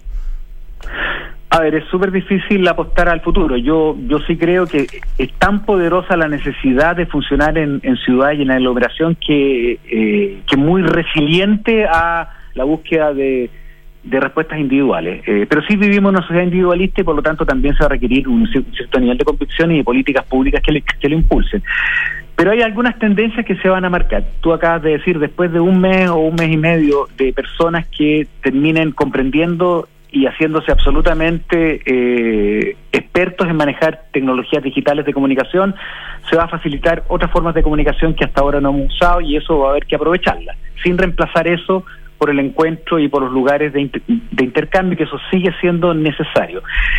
A ver, es súper difícil apostar al futuro. Yo yo sí creo que es tan poderosa la necesidad de funcionar en, en ciudad y en la aglomeración que eh, que muy resiliente a la búsqueda de, de respuestas individuales. Eh, pero sí vivimos en una sociedad individualista y por lo tanto también se va a requerir un cierto nivel de convicción y de políticas públicas que, le, que lo impulsen. Pero hay algunas tendencias que se van a marcar. Tú acabas de decir, después de un mes o un mes y medio de personas que terminen comprendiendo y haciéndose absolutamente eh, expertos en manejar tecnologías digitales de comunicación, se va a facilitar otras formas de comunicación que hasta ahora no hemos usado y eso va a haber que aprovecharla, sin reemplazar eso por el encuentro y por los lugares de, inter de intercambio, que eso sigue siendo necesario.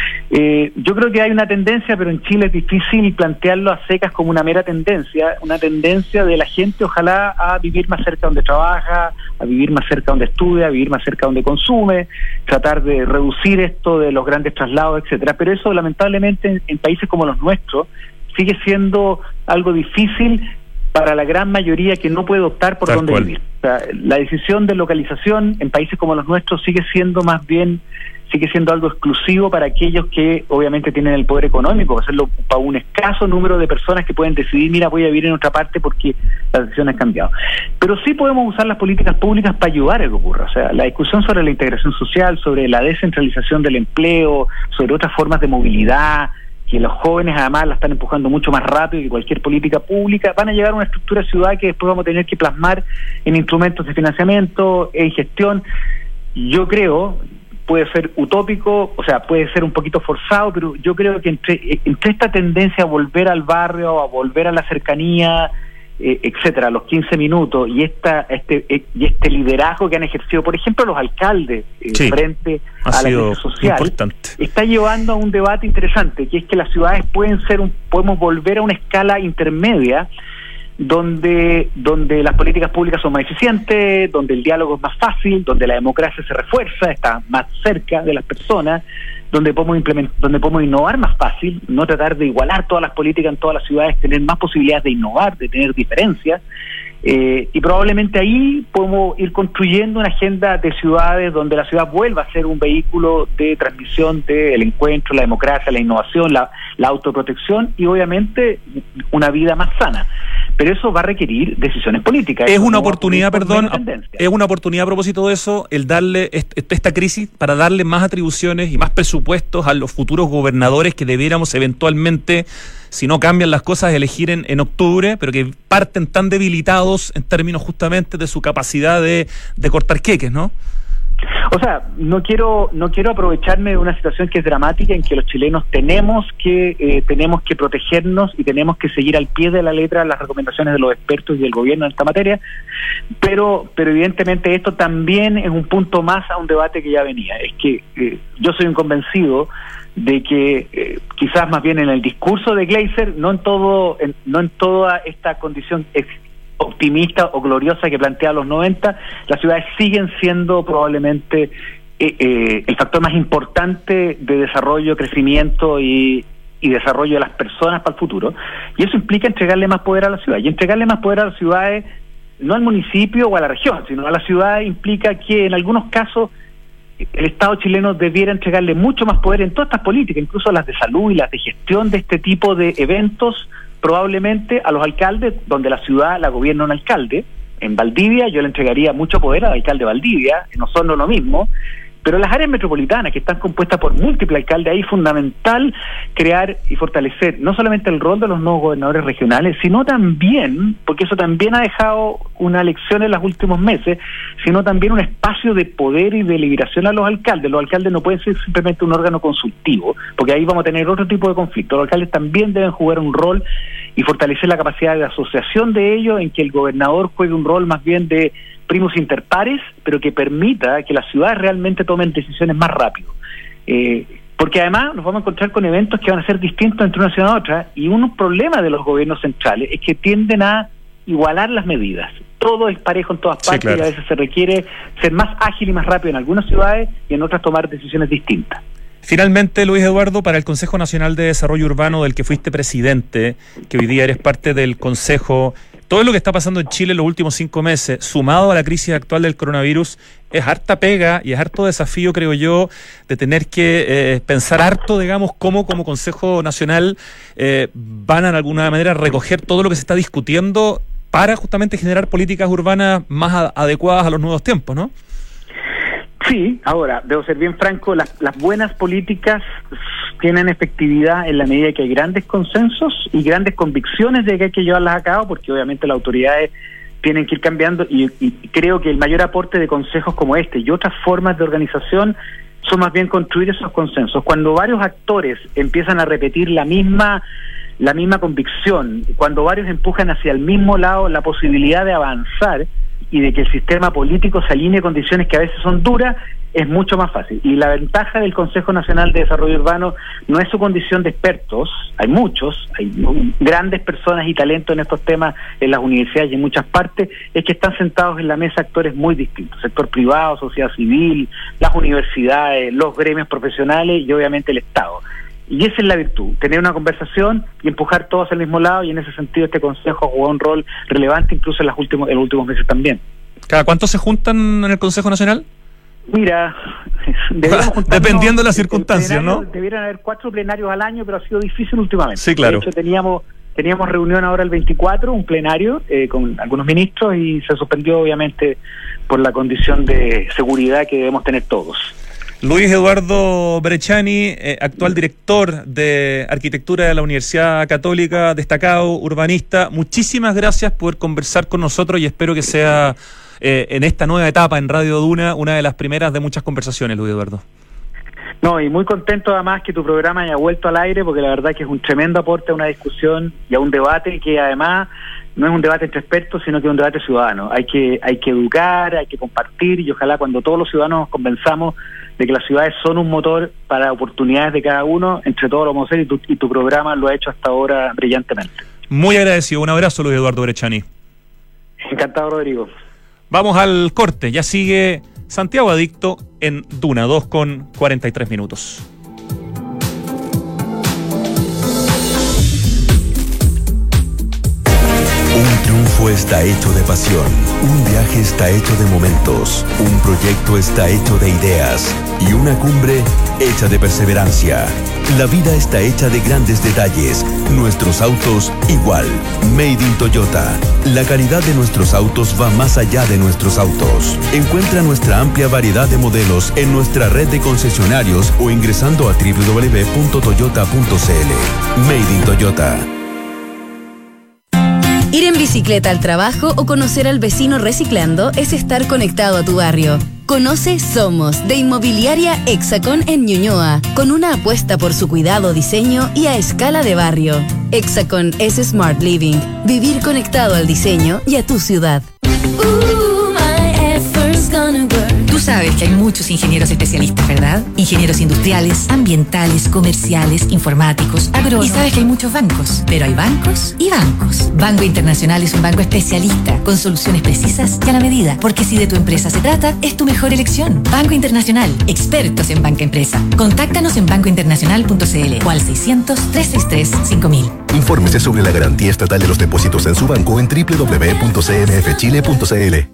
Eh, yo creo que hay una tendencia, pero en Chile es difícil plantearlo a secas como una mera tendencia, una tendencia de la gente ojalá a vivir más cerca donde trabaja, a vivir más cerca donde estudia, a vivir más cerca donde consume, tratar de reducir esto de los grandes traslados, etcétera. Pero eso lamentablemente en, en países como los nuestros sigue siendo algo difícil para la gran mayoría que no puede optar por dónde vivir. O sea, la decisión de localización en países como los nuestros sigue siendo más bien, sigue siendo algo exclusivo para aquellos que obviamente tienen el poder económico, hacerlo para un escaso número de personas que pueden decidir, mira, voy a vivir en otra parte porque la decisión ha cambiado. Pero sí podemos usar las políticas públicas para ayudar a que ocurra. O sea, la discusión sobre la integración social, sobre la descentralización del empleo, sobre otras formas de movilidad, que los jóvenes además la están empujando mucho más rápido que cualquier política pública, van a llegar a una estructura de ciudad que después vamos a tener que plasmar en instrumentos de financiamiento, en gestión. Yo creo, puede ser utópico, o sea, puede ser un poquito forzado, pero yo creo que entre, entre esta tendencia a volver al barrio, a volver a la cercanía, eh, etcétera, a los quince minutos, y esta este eh, y este liderazgo que han ejercido, por ejemplo, los alcaldes eh, sí, frente a la crisis social, importante. Está llevando a un debate interesante, que es que las ciudades pueden ser un, podemos volver a una escala intermedia donde, donde las políticas públicas son más eficientes, donde el diálogo es más fácil, donde la democracia se refuerza, está más cerca de las personas, donde podemos implementar, donde podemos innovar más fácil, no tratar de igualar todas las políticas en todas las ciudades, tener más posibilidades de innovar, de tener diferencias, eh, y probablemente ahí podemos ir construyendo una agenda de ciudades donde la ciudad vuelva a ser un vehículo de transmisión del encuentro, la democracia, la innovación, la, la autoprotección y obviamente una vida más sana. Pero eso va a requerir decisiones políticas. Es una oportunidad, perdón, es una oportunidad a propósito de eso, el darle esta crisis para darle más atribuciones y más presupuestos a los futuros gobernadores que debiéramos eventualmente, si no cambian las cosas, elegir en, en octubre, pero que parten tan debilitados en términos justamente de su capacidad de, de cortar queques, ¿no? O sea, no quiero no quiero aprovecharme de una situación que es dramática en que los chilenos tenemos que eh, tenemos que protegernos y tenemos que seguir al pie de la letra las recomendaciones de los expertos y del gobierno en esta materia, pero pero evidentemente esto también es un punto más a un debate que ya venía. Es que eh, yo soy un convencido de que eh, quizás más bien en el discurso de Gleiser, no en todo en, no en toda esta condición ex- optimista o gloriosa que plantea los noventa, las ciudades siguen siendo probablemente eh, eh, el factor más importante de desarrollo, crecimiento y, y desarrollo de las personas para el futuro, y eso implica entregarle más poder a la ciudad, y entregarle más poder a las ciudades no al municipio o a la región, sino a la ciudad implica que en algunos casos el Estado chileno debiera entregarle mucho más poder en todas estas políticas, incluso las de salud y las de gestión de este tipo de eventos, probablemente a los alcaldes, donde la ciudad la gobierna un alcalde. En Valdivia yo le entregaría mucho poder al alcalde de Valdivia, en Osorno lo mismo, pero las áreas metropolitanas que están compuestas por múltiples alcaldes, ahí es fundamental crear y fortalecer no solamente el rol de los nuevos gobernadores regionales, sino también, porque eso también ha dejado una lección en los últimos meses, sino también un espacio de poder y de liberación a los alcaldes. Los alcaldes no pueden ser simplemente un órgano consultivo, porque ahí vamos a tener otro tipo de conflicto. Los alcaldes también deben jugar un rol y fortalecer la capacidad de asociación de ellos, en que el gobernador juegue un rol más bien de primus inter pares, pero que permita que las ciudades realmente tomen decisiones más rápido. Eh, porque además nos vamos a encontrar con eventos que van a ser distintos entre una ciudad y otra, y un problema de los gobiernos centrales es que tienden a igualar las medidas. Todo es parejo en todas partes, sí, claro. Y a veces se requiere ser más ágil y más rápido en algunas ciudades y en otras tomar decisiones distintas. Finalmente, Luis Eduardo, para el Consejo Nacional de Desarrollo Urbano, del que fuiste presidente, que hoy día eres parte del Consejo, todo lo que está pasando en Chile en los últimos cinco meses, sumado a la crisis actual del coronavirus, es harta pega y es harto desafío, creo yo, de tener que eh, pensar harto, digamos, cómo como Consejo Nacional eh, van a, de alguna manera, recoger todo lo que se está discutiendo para justamente generar políticas urbanas más a, adecuadas a los nuevos tiempos, ¿no? Sí, ahora, debo ser bien franco, las, las buenas políticas tienen efectividad en la medida que hay grandes consensos y grandes convicciones de que hay que llevarlas a cabo, porque obviamente las autoridades tienen que ir cambiando, y, y creo que el mayor aporte de consejos como este y otras formas de organización son más bien construir esos consensos. Cuando varios actores empiezan a repetir la misma la misma convicción, cuando varios empujan hacia el mismo lado la posibilidad de avanzar y de que el sistema político se alinee a condiciones que a veces son duras, es mucho más fácil. Y la ventaja del Consejo Nacional de Desarrollo Urbano no es su condición de expertos, hay muchos, hay grandes personas y talentos en estos temas en las universidades y en muchas partes, es que están sentados en la mesa actores muy distintos, sector privado, sociedad civil, las universidades, los gremios profesionales y obviamente el Estado. Y esa es la virtud, tener una conversación y empujar todos al mismo lado, y en ese sentido este Consejo jugó un rol relevante incluso en, las últimos, en los últimos meses también. ¿Cada cuánto se juntan en el Consejo Nacional? Mira, dependiendo de las circunstancias, ¿no? Debieran haber cuatro plenarios al año, pero ha sido difícil últimamente. Sí, claro. De hecho, teníamos teníamos reunión ahora el veinticuatro, un plenario eh, con algunos ministros, y se suspendió obviamente por la condición de seguridad que debemos tener todos. Luis Eduardo Brecciani, eh, actual director de Arquitectura de la Universidad Católica, destacado urbanista, muchísimas gracias por conversar con nosotros, y espero que sea eh, en esta nueva etapa en Radio Duna una de las primeras de muchas conversaciones, Luis Eduardo. No, y muy contento además que tu programa haya vuelto al aire, porque la verdad que es un tremendo aporte a una discusión y a un debate que además no es un debate entre expertos, sino que es un debate ciudadano. Hay que hay que educar, hay que compartir, y ojalá cuando todos los ciudadanos nos convenzamos de que las ciudades son un motor para oportunidades de cada uno, entre todos lo vamos a hacer, y tu, y tu programa lo ha hecho hasta ahora brillantemente. Muy agradecido. Un abrazo, Luis Eduardo Brecciani. Encantado, Rodrigo. Vamos al corte. Ya sigue Santiago Adicto en Duna, dos con cuarenta y tres minutos. Un triunfo está hecho de pasión, un viaje está hecho de momentos, un proyecto está hecho de ideas y una cumbre hecha de perseverancia. La vida está hecha de grandes detalles, nuestros autos igual. Made in Toyota. La calidad de nuestros autos va más allá de nuestros autos. Encuentra nuestra amplia variedad de modelos en nuestra red de concesionarios o ingresando a doble u doble u doble u punto toyota punto c l. Made in Toyota. Ir en bicicleta al trabajo o conocer al vecino reciclando es estar conectado a tu barrio. Conoce Somos, de Inmobiliaria Hexacon en Ñuñoa, con una apuesta por su cuidado, diseño y a escala de barrio. Hexacon es Smart Living, vivir conectado al diseño y a tu ciudad. Ooh, my effort's gonna work. Tú sabes que hay muchos ingenieros especialistas, ¿verdad? Ingenieros industriales, ambientales, comerciales, informáticos, agrónomos. Y sabes que hay muchos bancos, pero hay bancos y bancos. Banco Internacional es un banco especialista, con soluciones precisas y a la medida, porque si de tu empresa se trata, es tu mejor elección. Banco Internacional, expertos en banca empresa. Contáctanos en banco internacional punto c l o al seiscientos, trescientos sesenta y tres, cinco mil. Infórmese sobre la garantía estatal de los depósitos en su banco en doble u doble u doble u punto c n f chile punto c l.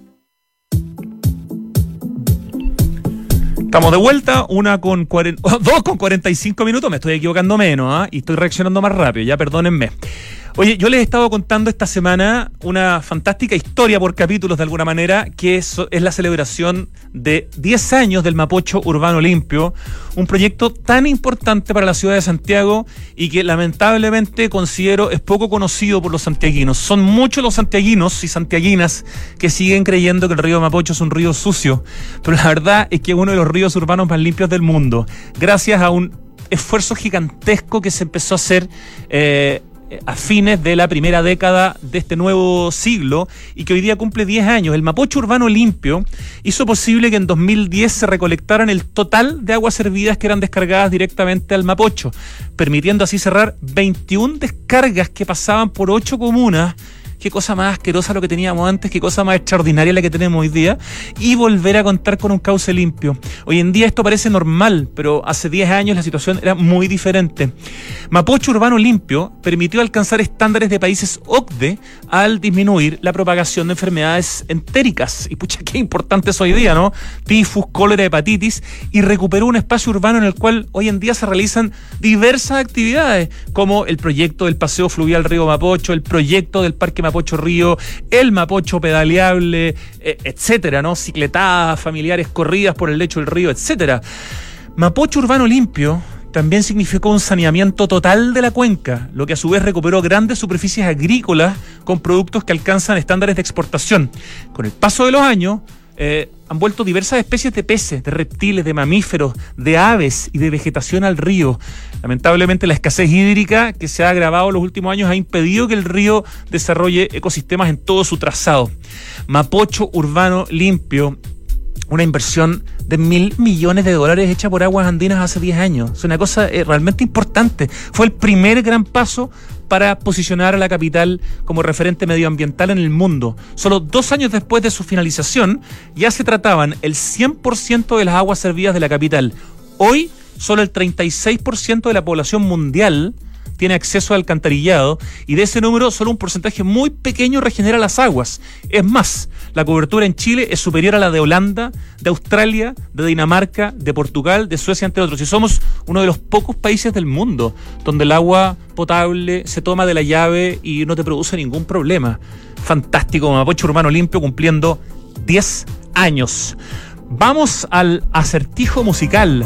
Estamos de vuelta, una con cuarenta, oh, dos con cuarenta y cinco minutos, me estoy equivocando menos, ¿eh? Y estoy reaccionando más rápido, ya perdónenme. Oye, yo les he estado contando esta semana una fantástica historia por capítulos de alguna manera, que es, es la celebración de diez años del Mapocho Urbano Limpio, un proyecto tan importante para la ciudad de Santiago y que lamentablemente considero es poco conocido por los santiaguinos. Son muchos los santiaguinos y santiaguinas que siguen creyendo que el río Mapocho es un río sucio, pero la verdad es que es uno de los ríos urbanos más limpios del mundo, gracias a un esfuerzo gigantesco que se empezó a hacer eh, a fines de la primera década de este nuevo siglo y que hoy día cumple diez años. El Mapocho Urbano Limpio hizo posible que en dos mil diez se recolectaran el total de aguas servidas que eran descargadas directamente al Mapocho, permitiendo así cerrar veintiuna descargas que pasaban por ocho comunas. Qué cosa más asquerosa lo que teníamos antes, qué cosa más extraordinaria la que tenemos hoy día, y volver a contar con un cauce limpio. Hoy en día esto parece normal, pero hace diez años la situación era muy diferente. Mapocho Urbano Limpio permitió alcanzar estándares de países O C D E al disminuir la propagación de enfermedades entéricas. Y pucha, qué importante es hoy día, ¿no? Tifus, cólera, hepatitis, y recuperó un espacio urbano en el cual hoy en día se realizan diversas actividades, como el proyecto del Paseo Fluvial Río Mapocho, el proyecto del Parque Mapocho Mapocho Río, el Mapocho pedaleable, eh, etcétera, ¿no? Cicletadas familiares, corridas por el lecho del río, etcétera. Mapocho Urbano Limpio también significó un saneamiento total de la cuenca, lo que a su vez recuperó grandes superficies agrícolas con productos que alcanzan estándares de exportación. Con el paso de los años, eh, han vuelto diversas especies de peces, de reptiles, de mamíferos, de aves y de vegetación al río. Lamentablemente la escasez hídrica que se ha agravado en los últimos años ha impedido que el río desarrolle ecosistemas en todo su trazado. Mapocho Urbano Limpio, una inversión de mil millones de dólares hecha por Aguas Andinas hace diez años. Es una cosa eh, realmente importante. Fue el primer gran paso para posicionar a la capital como referente medioambiental en el mundo. Solo dos años después de su finalización, ya se trataban el cien por ciento de las aguas servidas de la capital. Hoy, solo el treinta y seis por ciento de la población mundial tiene acceso al alcantarillado, y de ese número solo un porcentaje muy pequeño regenera las aguas. Es más, la cobertura en Chile es superior a la de Holanda, de Australia, de Dinamarca, de Portugal, de Suecia, entre otros. Y somos uno de los pocos países del mundo donde el agua potable se toma de la llave y no te produce ningún problema. Fantástico, Mapocho Urbano Limpio cumpliendo diez años. Vamos al acertijo musical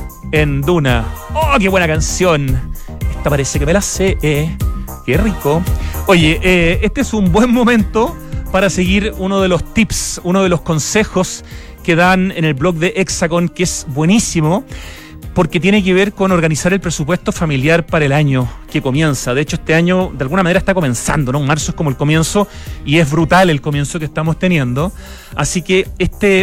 en Duna. ¡Oh, qué buena canción! Esta parece que me la sé, eh. ¡Qué rico! Oye, eh, este es un buen momento para seguir uno de los tips, uno de los consejos que dan en el blog de Hexacon, que es buenísimo, porque tiene que ver con organizar el presupuesto familiar para el año que comienza. De hecho, este año de alguna manera está comenzando, ¿no? Marzo es como el comienzo y es brutal el comienzo que estamos teniendo. Así que este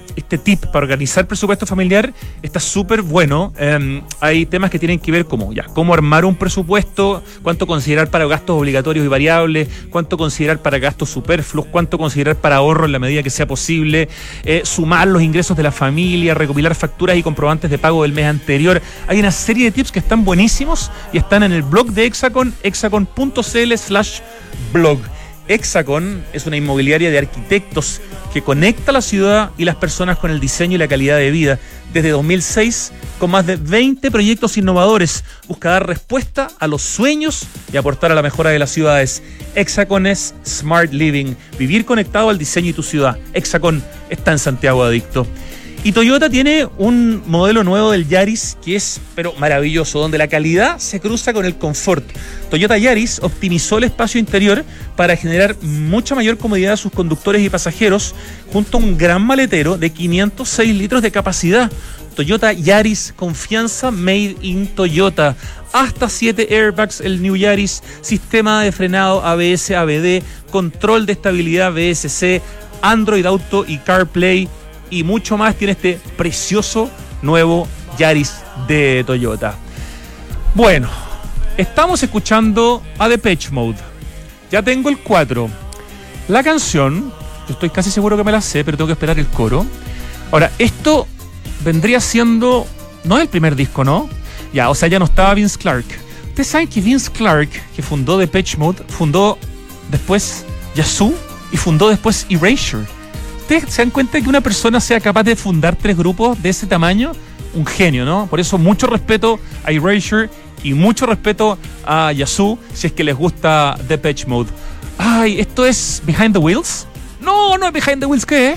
este tip para organizar presupuesto familiar está súper bueno. Eh, hay temas que tienen que ver como ya, cómo armar un presupuesto, cuánto considerar para gastos obligatorios y variables, cuánto considerar para gastos superfluos, cuánto considerar para ahorro en la medida que sea posible, eh, sumar los ingresos de la familia, recopilar facturas y comprobantes de pago del mes anterior. Hay una serie de tips que están buenísimos y están en el blog de Hexacon, hexacon.cl slash blog. Hexacon es una inmobiliaria de arquitectos que conecta la ciudad y las personas con el diseño y la calidad de vida. Desde dos mil seis, con más de veinte proyectos innovadores, busca dar respuesta a los sueños y aportar a la mejora de las ciudades. Hexacon es Smart Living, vivir conectado al diseño de tu ciudad. Hexacon está en Santiago Adicto. Y Toyota tiene un modelo nuevo del Yaris que es, pero maravilloso, donde la calidad se cruza con el confort. Toyota Yaris optimizó el espacio interior para generar mucha mayor comodidad a sus conductores y pasajeros, junto a un gran maletero de quinientos seis litros de capacidad. Toyota Yaris, confianza made in Toyota. Hasta siete airbags el New Yaris, sistema de frenado A B S A B D, control de estabilidad B S C, Android Auto y CarPlay, y mucho más tiene este precioso nuevo Yaris de Toyota. Bueno, estamos escuchando a Depeche Mode. Ya tengo el cuatro. La canción, yo estoy casi seguro que me la sé, pero tengo que esperar el coro. Ahora, esto vendría siendo... no es el primer disco, ¿no? Ya, o sea, ya no estaba Vince Clarke. Ustedes saben que Vince Clarke, que fundó Depeche Mode, fundó después Yazoo y fundó después Erasure. ¿Ustedes se dan cuenta de que una persona sea capaz de fundar tres grupos de ese tamaño? Un genio, ¿no? Por eso mucho respeto a Erasure y mucho respeto a Yazoo, si es que les gusta Depeche Mode. Ay, ¿esto es Behind the Wheels? No, no es Behind the Wheels, ¿qué es?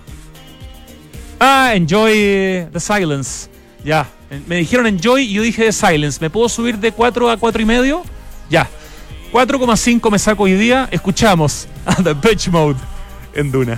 Ah, Enjoy the Silence. Ya, me dijeron Enjoy y yo dije The Silence. ¿Me puedo subir de cuatro a cuatro y medio? Ya, cuatro coma cinco me saco hoy día. Escuchamos a Depeche Mode en Duna.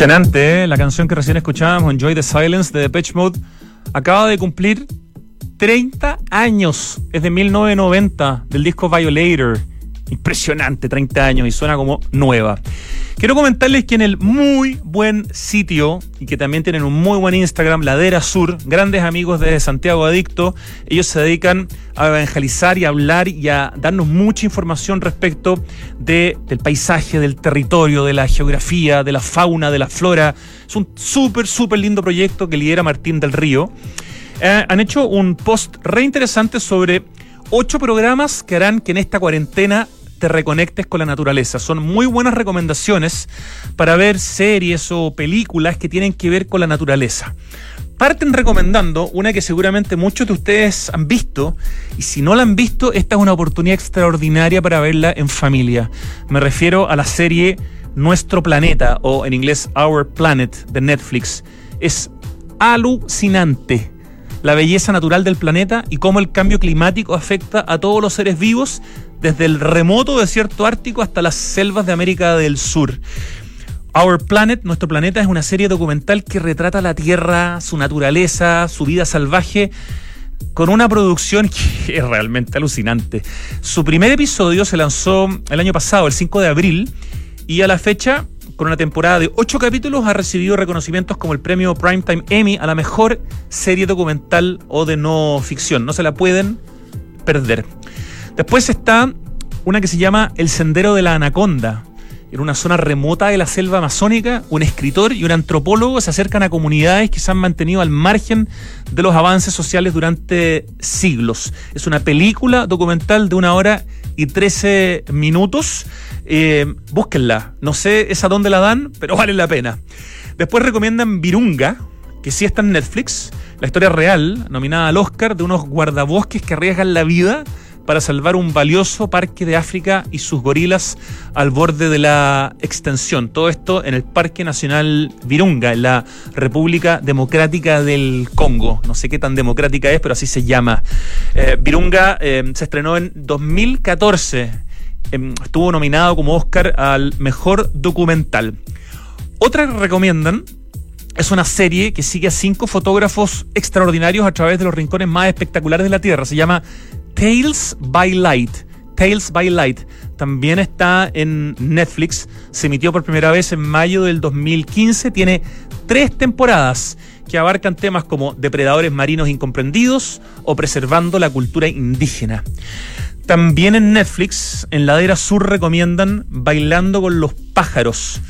Impresionante, ¿eh? La canción que recién escuchábamos, Enjoy the Silence, de Depeche Mode, acaba de cumplir treinta años. Es de mil novecientos noventa, del disco Violator. Impresionante, treinta años, y suena como nueva. Quiero comentarles que en el muy buen sitio, y que también tienen un muy buen Instagram, Ladera Sur, grandes amigos de Santiago Adicto, ellos se dedican a evangelizar y a hablar y a darnos mucha información respecto de, del paisaje, del territorio, de la geografía, de la fauna, de la flora. Es un súper, súper lindo proyecto que lidera Martín del Río. Eh, han hecho un post re interesante sobre ocho programas que harán que en esta cuarentena te reconectes con la naturaleza. Son muy buenas recomendaciones para ver series o películas que tienen que ver con la naturaleza. Parten recomendando una que seguramente muchos de ustedes han visto, y si no la han visto, esta es una oportunidad extraordinaria para verla en familia. Me refiero a la serie Nuestro Planeta, o en inglés Our Planet, de Netflix. Es alucinante la belleza natural del planeta y cómo el cambio climático afecta a todos los seres vivos, desde el remoto desierto ártico hasta las selvas de América del Sur. Our Planet, Nuestro Planeta, es una serie documental que retrata la Tierra, su naturaleza, su vida salvaje, con una producción que es realmente alucinante. Su primer episodio se lanzó el año pasado, el cinco de abril, y a la fecha, con una temporada de ocho capítulos, ha recibido reconocimientos como el premio Primetime Emmy a la mejor serie documental o de no ficción. No se la pueden perder. Después está una que se llama El Sendero de la Anaconda. En una zona remota de la selva amazónica, un escritor y un antropólogo se acercan a comunidades que se han mantenido al margen de los avances sociales durante siglos. Es una película documental de una hora y trece minutos. Eh, búsquenla. No sé esa dónde la dan, pero vale la pena. Después recomiendan Virunga, que sí está en Netflix. La historia real, nominada al Oscar, de unos guardabosques que arriesgan la vida para salvar un valioso parque de África y sus gorilas al borde de la extinción. Todo esto en el Parque Nacional Virunga, en la República Democrática del Congo. No sé qué tan democrática es, pero así se llama. Eh, Virunga eh, se estrenó en dos mil catorce. Eh, estuvo nominado como Oscar al mejor documental. Otra que recomiendan es una serie que sigue a cinco fotógrafos extraordinarios a través de los rincones más espectaculares de la Tierra. Se llama Tales by Light. Tales by Light. También está en Netflix. Se emitió por primera vez en mayo del dos mil quince. Tiene tres temporadas que abarcan temas como depredadores marinos incomprendidos o preservando la cultura indígena. También en Netflix, en Ladera Sur, recomiendan Bailando con los pájaros,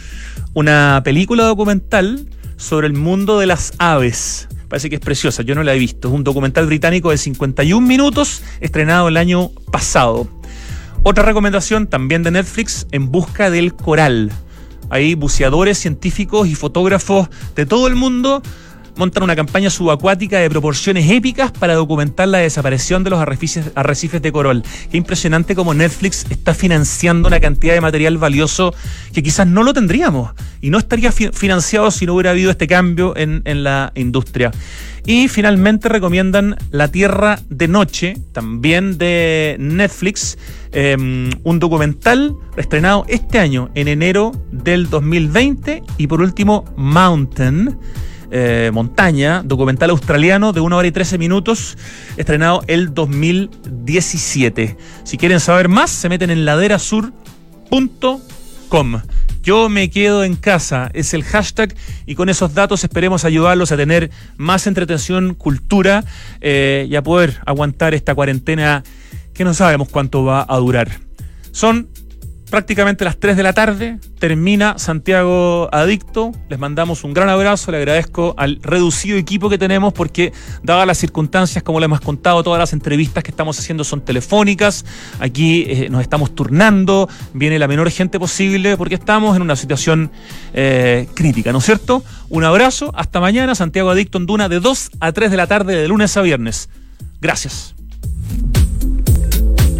una película documental sobre el mundo de las aves. Parece que es preciosa, yo no la he visto. Es un documental británico de cincuenta y un minutos, estrenado el año pasado. Otra recomendación también de Netflix, En busca del coral. Hay buceadores, científicos y fotógrafos de todo el mundo montan una campaña subacuática de proporciones épicas para documentar la desaparición de los arrecifes, arrecifes de coral. Qué impresionante cómo Netflix está financiando una cantidad de material valioso que quizás no lo tendríamos y no estaría fi- financiado si no hubiera habido este cambio en, en la industria. Y finalmente recomiendan La Tierra de Noche, también de Netflix, eh, un documental estrenado este año, en enero del dos mil veinte. Y por último, Mountain, Eh, Montaña, documental australiano de una hora y trece minutos, estrenado el dos mil diecisiete. Si quieren saber más, se meten en ladera sur punto com. Yo me quedo en casa, es el hashtag, y con esos datos esperemos ayudarlos a tener más entretención, cultura, eh, y a poder aguantar esta cuarentena que no sabemos cuánto va a durar. Son prácticamente las tres de la tarde, termina Santiago Adicto. Les mandamos un gran abrazo, le agradezco al reducido equipo que tenemos porque, dadas las circunstancias, como les hemos contado, todas las entrevistas que estamos haciendo son telefónicas. Aquí eh, nos estamos turnando, viene la menor gente posible porque estamos en una situación eh, crítica, ¿no es cierto? Un abrazo, hasta mañana. Santiago Adicto en Duna, de dos a tres de la tarde, de lunes a viernes. Gracias.